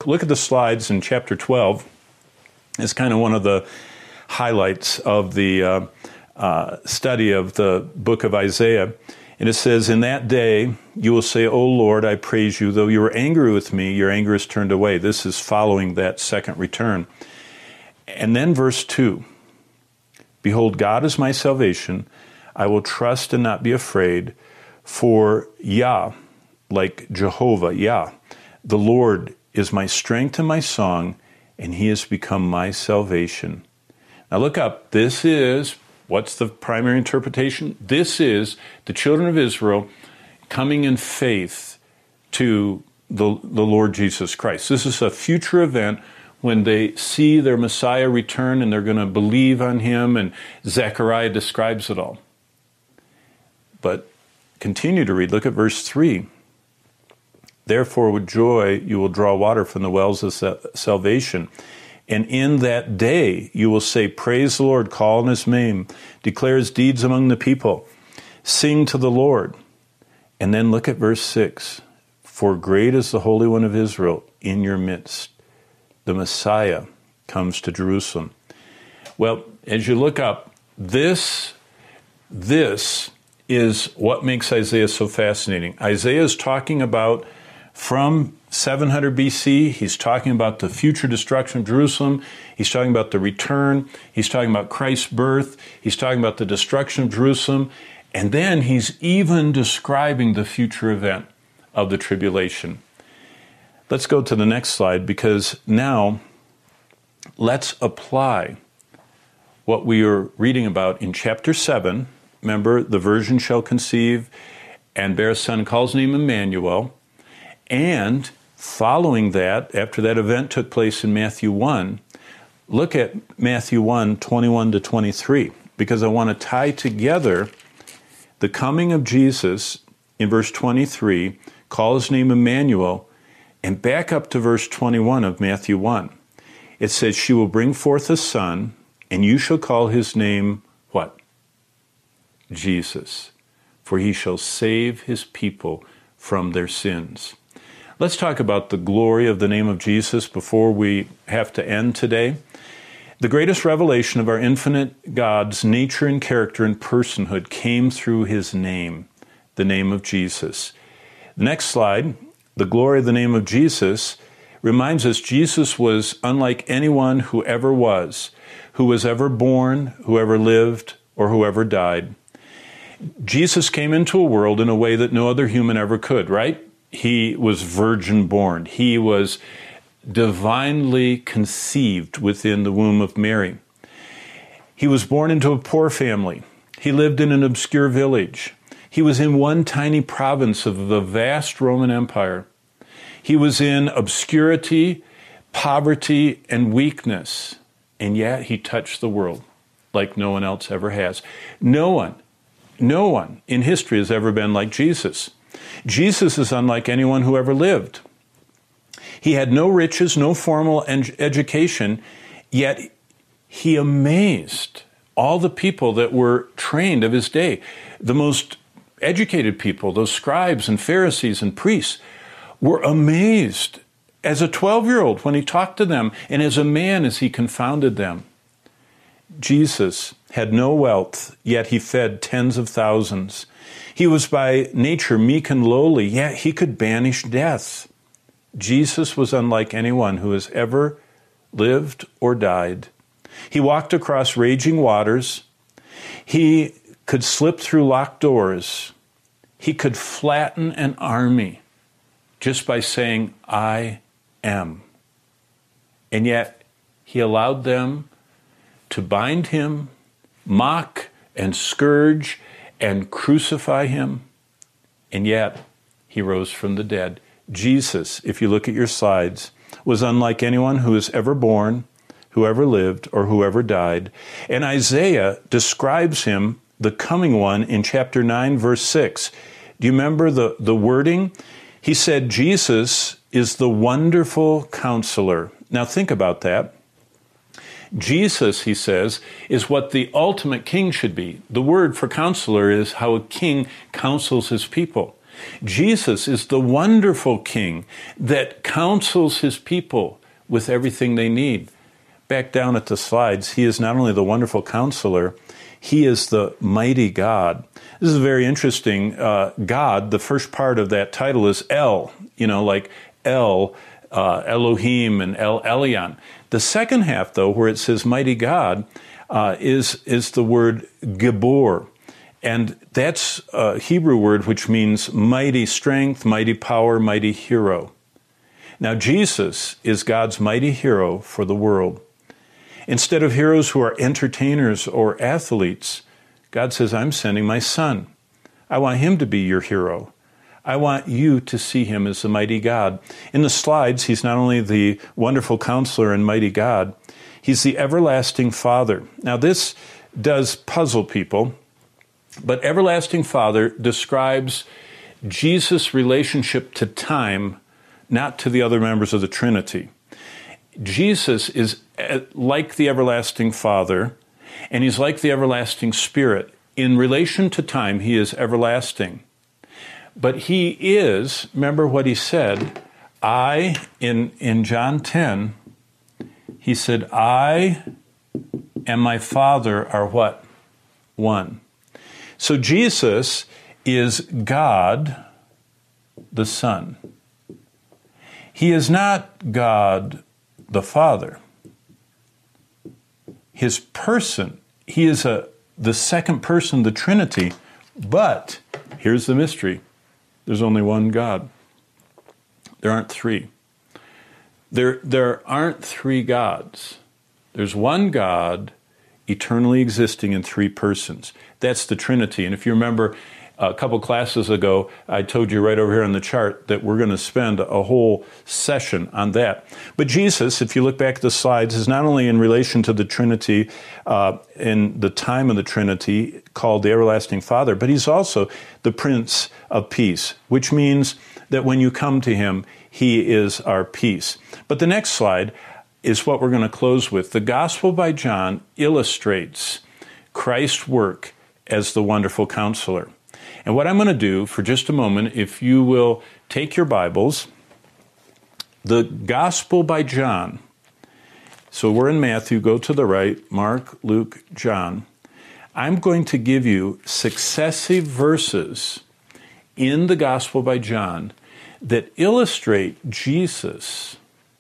look at the slides in chapter 12. It's kind of one of the highlights of the study of the book of Isaiah. And it says, in that day you will say, O Lord, I praise you. Though you were angry with me, your anger is turned away. This is following that second return. And then verse 2, behold, God is my salvation. I will trust and not be afraid. For Yah, like Jehovah, Yah, the Lord is my strength and my song, and he has become my salvation. Now look up. This is, what's the primary interpretation? This is the children of Israel coming in faith to the Lord Jesus Christ. This is a future event when they see their Messiah return and they're going to believe on him, and Zechariah describes it all. But continue to read. Look at verse 3. Therefore with joy you will draw water from the wells of salvation. And in that day you will say, praise the Lord, call on his name, declare his deeds among the people, sing to the Lord. And then look at verse 6. For great is the Holy One of Israel in your midst. The Messiah comes to Jerusalem. Well, as you look up, this is what makes Isaiah so fascinating. Isaiah is talking about from 700 BC, he's talking about the future destruction of Jerusalem. He's talking about the return. He's talking about Christ's birth. He's talking about the destruction of Jerusalem. And then he's even describing the future event of the tribulation. Let's go to the next slide, because now let's apply what we are reading about in chapter 7. Remember, the virgin shall conceive and bear a son, calls his name Emmanuel. And following that, after that event took place in Matthew 1, look at Matthew 1, 21 to 23, because I want to tie together the coming of Jesus in verse 23, call his name Emmanuel, and back up to verse 21 of Matthew 1. It says, she will bring forth a son, and you shall call his name, what? Jesus, for he shall save his people from their sins. Let's talk about the glory of the name of Jesus before we have to end today. The greatest revelation of our infinite God's nature and character and personhood came through his name, the name of Jesus. The next slide, the glory of the name of Jesus, reminds us Jesus was unlike anyone who ever was ever born, who ever lived, or who ever died. Jesus came into a world in a way that no other human ever could, right? He was virgin born. He was divinely conceived within the womb of Mary. He was born into a poor family. He lived in an obscure village. He was in one tiny province of the vast Roman Empire. He was in obscurity, poverty, and weakness, and yet he touched the world like no one else ever has. No one in history has ever been like Jesus. Jesus is unlike anyone who ever lived. He had no riches, no formal education, yet he amazed all the people that were trained of his day. The most educated people, those scribes and Pharisees and priests, were amazed as a 12-year-old when he talked to them, and as a man as he confounded them. Jesus had no wealth, yet he fed tens of thousands. He was by nature meek and lowly, yet he could banish death. Jesus was unlike anyone who has ever lived or died. He walked across raging waters. He could slip through locked doors. He could flatten an army just by saying, I am. And yet he allowed them to bind him, mock and scourge and crucify him, and yet he rose from the dead. Jesus, if you look at your slides, was unlike anyone who was ever born, who ever lived, or who ever died. And Isaiah describes him, the coming one, in chapter 9, verse 6. Do you remember the wording? He said, Jesus is the wonderful counselor. Now think about that. Jesus, he says, is what the ultimate king should be. The word for counselor is how a king counsels his people. Jesus is the wonderful King that counsels his people with everything they need. Back down at the slides, he is not only the wonderful counselor, he is the mighty God. This is very interesting. God, the first part of that title is El, like El, Elohim, and El Elyon. The second half, though, where it says mighty God, is the word Gibor. And that's a Hebrew word which means mighty strength, mighty power, mighty hero. Now, Jesus is God's mighty hero for the world. Instead of heroes who are entertainers or athletes, God says, I'm sending my son. I want him to be your hero. I want you to see him as the mighty God. In the slides, he's not only the wonderful counselor and mighty God, he's the everlasting Father. Now, this does puzzle people, but everlasting Father describes Jesus' relationship to time, not to the other members of the Trinity. Jesus is like the everlasting Father, and he's like the everlasting Spirit. In relation to time, he is everlasting. But he is, remember what he said, in John 10, he said, I and my Father are what? One. So Jesus is God the Son. He is not God the Father. His person, he is the second person of the Trinity, but here's the mystery. There's only one God. There aren't three. There aren't three gods. There's one God eternally existing in three persons. That's the Trinity. And if you remember a couple classes ago, I told you right over here on the chart that we're going to spend a whole session on that. But Jesus, if you look back at the slides, is not only in relation to the Trinity in the time of the Trinity, called the everlasting Father, but he's also the Prince of Peace, which means that when you come to him, he is our peace. But the next slide is what we're going to close with. The Gospel by John illustrates Christ's work as the wonderful counselor. And what I'm going to do for just a moment, if you will take your Bibles, the Gospel by John. So we're in Matthew, go to the right, Mark, Luke, John. I'm going to give you successive verses in the Gospel by John that illustrate Jesus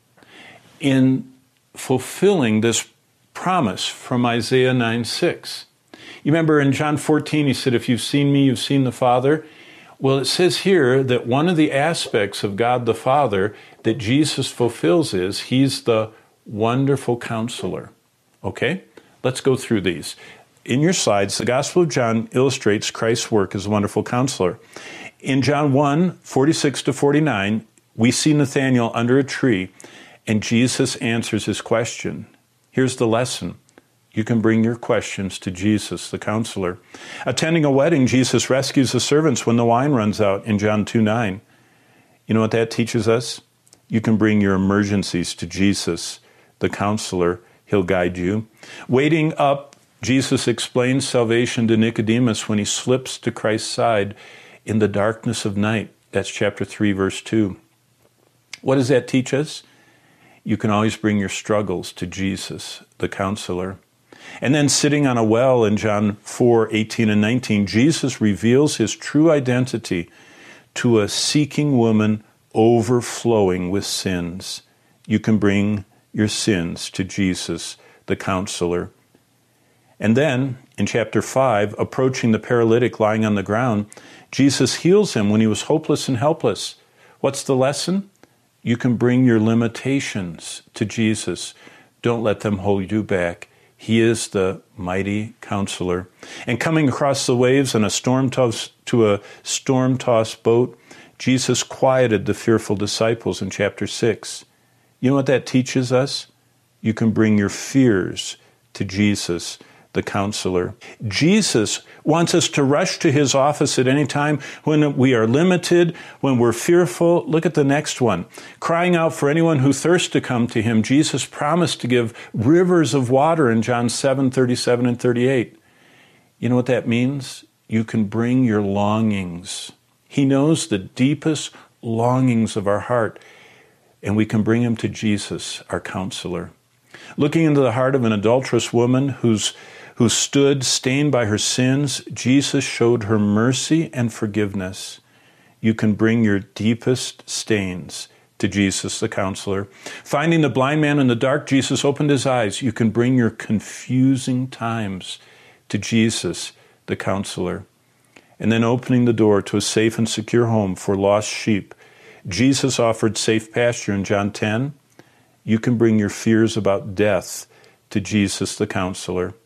in fulfilling this promise from Isaiah 9:6. You remember in John 14, he said, if you've seen me, you've seen the Father. Well, it says here that one of the aspects of God the Father that Jesus fulfills is he's the wonderful counselor. Okay? Let's go through these. In your slides, the Gospel of John illustrates Christ's work as a wonderful counselor. In John 1:46-49, we see Nathanael under a tree, and Jesus answers his question. Here's the lesson. You can bring your questions to Jesus, the counselor. Attending a wedding, Jesus rescues the servants when the wine runs out in John 2:9. You know what that teaches us? You can bring your emergencies to Jesus, the counselor. He'll guide you. Waiting up, Jesus explains salvation to Nicodemus when he slips to Christ's side in the darkness of night. That's chapter 3, verse 2. What does that teach us? You can always bring your struggles to Jesus, the counselor. And then sitting on a well in John 4:18 and 19, Jesus reveals his true identity to a seeking woman overflowing with sins. You can bring your sins to Jesus, the counselor. And then, in chapter 5, approaching the paralytic lying on the ground, Jesus heals him when he was hopeless and helpless. What's the lesson? You can bring your limitations to Jesus. Don't let them hold you back. He is the mighty counselor. And coming across the waves on a storm-tossed boat, Jesus quieted the fearful disciples in chapter 6. You know what that teaches us? You can bring your fears to Jesus, the counselor. Jesus wants us to rush to his office at any time when we are limited, when we're fearful. Look at the next one. Crying out for anyone who thirsts to come to him. Jesus promised to give rivers of water in John 7:37 and 38. You know what that means? You can bring your longings. He knows the deepest longings of our heart, and we can bring him to Jesus, our counselor. Looking into the heart of an adulterous woman who stood stained by her sins, Jesus showed her mercy and forgiveness. You can bring your deepest stains to Jesus, the counselor. Finding the blind man in the dark, Jesus opened his eyes. You can bring your confusing times to Jesus, the counselor. And then opening the door to a safe and secure home for lost sheep. Jesus offered safe pasture in John 10. You can bring your fears about death to Jesus, the counselor.